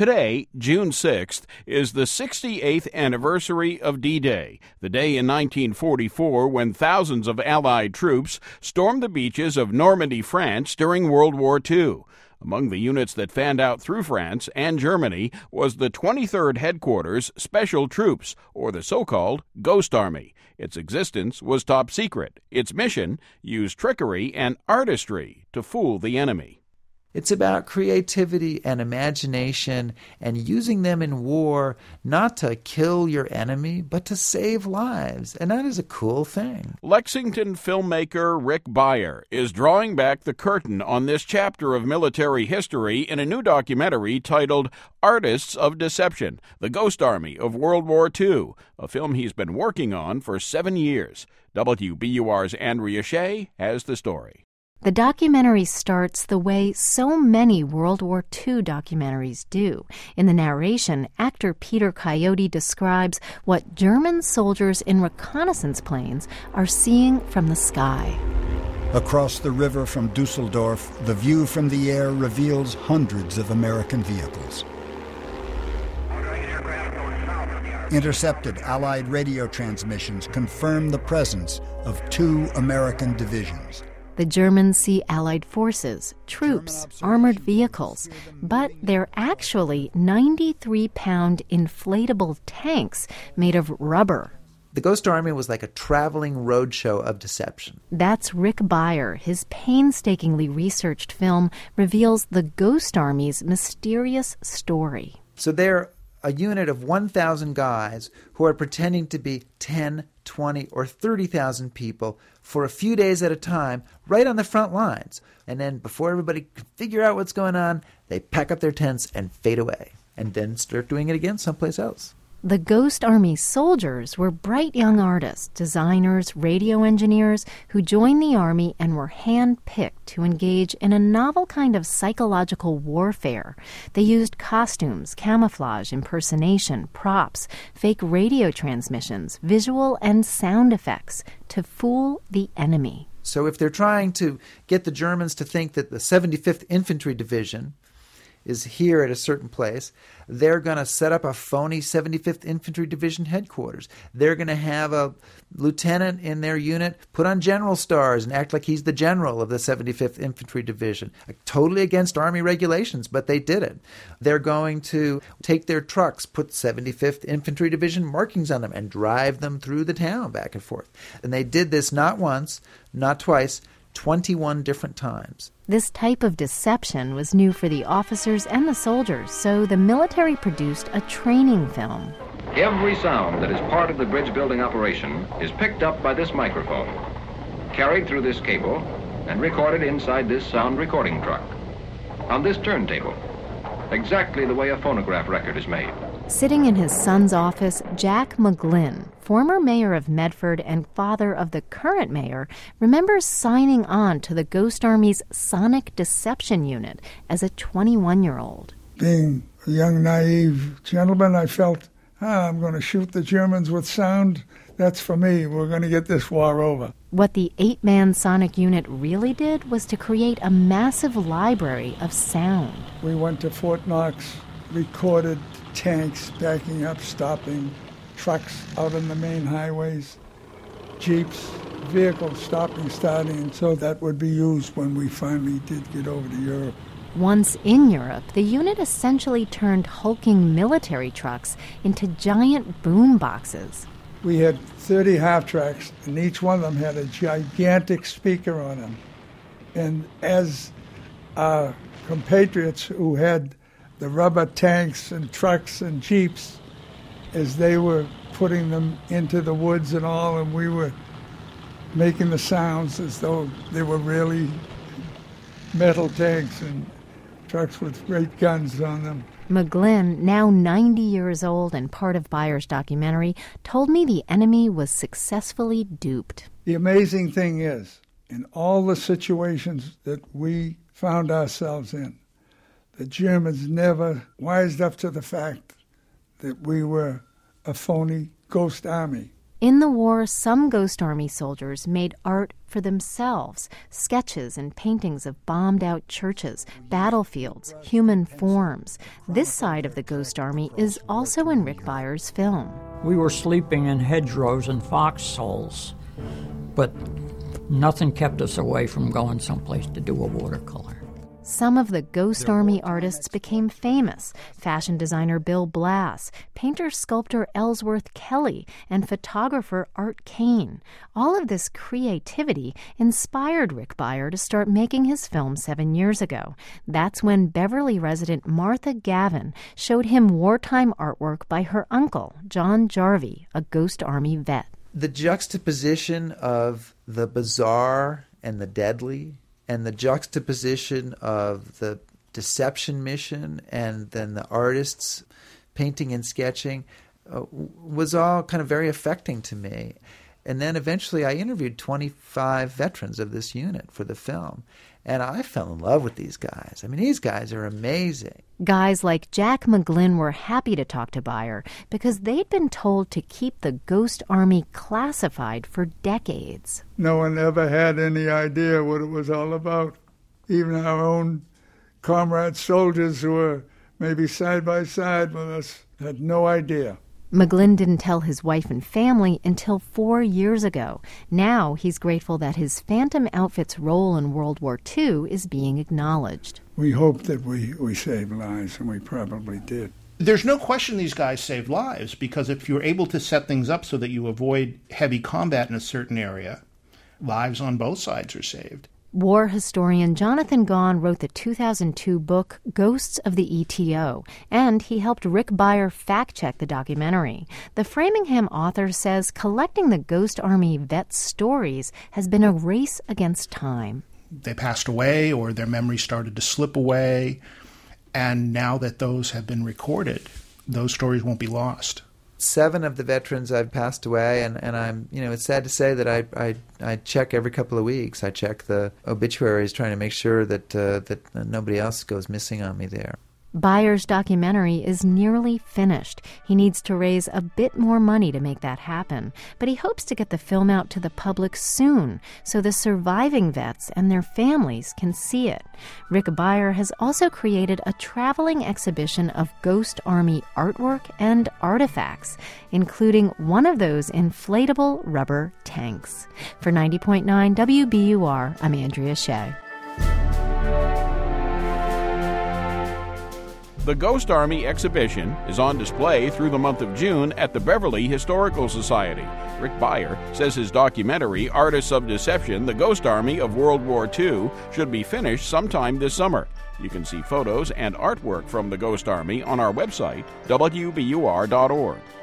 Today, June 6th, is the 68th anniversary of D-Day, the day in 1944 when thousands of Allied troops stormed the beaches of Normandy, France during World War II. Among the units that fanned out through France and Germany was the 23rd Headquarters Special Troops, or the so-called Ghost Army. Its existence was top secret. Its mission, use trickery and artistry to fool the enemy. It's about creativity and imagination and using them in war, not to kill your enemy, but to save lives. And that is a cool thing. Lexington filmmaker Rick Beyer is drawing back the curtain on this chapter of military history in a new documentary titled Artists of Deception, The Ghost Army of World War II, a film he's been working on for 7 years. WBUR's Andrea Shea has the story. The documentary starts the way so many World War II documentaries do. In the narration, actor Peter Coyote describes what German soldiers in reconnaissance planes are seeing from the sky. Across the river from Dusseldorf, the view from the air reveals hundreds of American vehicles. Intercepted Allied radio transmissions confirm the presence of 2 American divisions. The Germans see Allied forces, troops, armored vehicles, but they're actually 93-pound inflatable tanks made of rubber. The Ghost Army was like a traveling roadshow of deception. That's Rick Beyer. His painstakingly researched film reveals the Ghost Army's mysterious story. So they're a unit of 1,000 guys who are pretending to be 10, 20, or 30,000 people for a few days at a time right on the front lines. And then before everybody can figure out what's going on, they pack up their tents and fade away and then start doing it again someplace else. The Ghost Army soldiers were bright young artists, designers, radio engineers who joined the Army and were hand-picked to engage in a novel kind of psychological warfare. They used costumes, camouflage, impersonation, props, fake radio transmissions, visual and sound effects to fool the enemy. So if they're trying to get the Germans to think that the 75th Infantry Division is here at a certain place, they're going to set up a phony 75th Infantry Division headquarters. They're going to have a lieutenant in their unit put on general stars and act like he's the general of the 75th Infantry Division. Totally against Army regulations, but they did it. They're going to take their trucks, put 75th Infantry Division markings on them, and drive them through the town back and forth. And they did this not once, not twice, 21 different times. This type of deception was new for the officers and the soldiers, so the military produced a training film. Every sound that is part of the bridge building operation is picked up by this microphone, carried through this cable, and recorded inside this sound recording truck, on this turntable, exactly the way a phonograph record is made. Sitting in his son's office, Jack McGlynn, former mayor of Medford and father of the current mayor, remembers signing on to the Ghost Army's Sonic Deception Unit as a 21-year-old. Being a young, naive gentleman, I felt, I'm going to shoot the Germans with sound. That's for me. We're going to get this war over. What the 8-man Sonic Unit really did was to create a massive library of sound. We went to Fort Knox, recorded tanks backing up, stopping, trucks out on the main highways, jeeps, vehicles stopping, starting, and so that would be used when we finally did get over to Europe. Once in Europe, the unit essentially turned hulking military trucks into giant boom boxes. We had 30 half-tracks, and each one of them had a gigantic speaker on them. And as our compatriots who had the rubber tanks and trucks and jeeps, as they were putting them into the woods and all, and we were making the sounds as though they were really metal tanks and trucks with great guns on them. McGlynn, now 90 years old and part of Beyer's documentary, told me the enemy was successfully duped. The amazing thing is, in all the situations that we found ourselves in, the Germans never wised up to the fact that we were a phony ghost army. In the war, some Ghost Army soldiers made art for themselves, sketches and paintings of bombed-out churches, battlefields, human forms. This side of the Ghost Army is also in Rick Byers' film. We were sleeping in hedgerows and foxholes, but nothing kept us away from going someplace to do a watercolor. Some of the Ghost Army artists became famous: fashion designer Bill Blass, painter-sculptor Ellsworth Kelly, and photographer Art Kane. All of this creativity inspired Rick Beyer to start making his film 7 years ago. That's when Beverly resident Martha Gavin showed him wartime artwork by her uncle, John Jarvie, a Ghost Army vet. The juxtaposition of the bizarre and the deadly, and the juxtaposition of the deception mission and then the artists painting and sketching was all kind of very affecting to me. And then eventually I interviewed 25 veterans of this unit for the film. And I fell in love with these guys. I mean, these guys are amazing. Guys like Jack McGlynn were happy to talk to Beyer because they'd been told to keep the Ghost Army classified for decades. No one ever had any idea what it was all about. Even our own comrade soldiers who were maybe side by side with us had no idea. McGlynn didn't tell his wife and family until 4 years ago. Now he's grateful that his Phantom outfit's role in World War II is being acknowledged. We hoped that we saved lives, and we probably did. There's no question these guys saved lives, because if you're able to set things up so that you avoid heavy combat in a certain area, lives on both sides are saved. War historian Jonathan Gaughan wrote the 2002 book Ghosts of the ETO, and he helped Rick Beyer fact-check the documentary. The Framingham author says collecting the Ghost Army vets' stories has been a race against time. They passed away, or their memories started to slip away, and now that those have been recorded, those stories won't be lost. 7 of the veterans have passed away, and I'm, it's sad to say that I check every couple of weeks. I check the obituaries, trying to make sure that nobody else goes missing on me there. Beyer's documentary is nearly finished. He needs to raise a bit more money to make that happen, but he hopes to get the film out to the public soon so the surviving vets and their families can see it. Rick Beyer has also created a traveling exhibition of Ghost Army artwork and artifacts, including one of those inflatable rubber tanks. For 90.9 WBUR, I'm Andrea Shea. The Ghost Army exhibition is on display through the month of June at the Beverly Historical Society. Rick Beyer says his documentary, Artists of Deception, The Ghost Army of World War II, should be finished sometime this summer. You can see photos and artwork from the Ghost Army on our website, WBUR.org.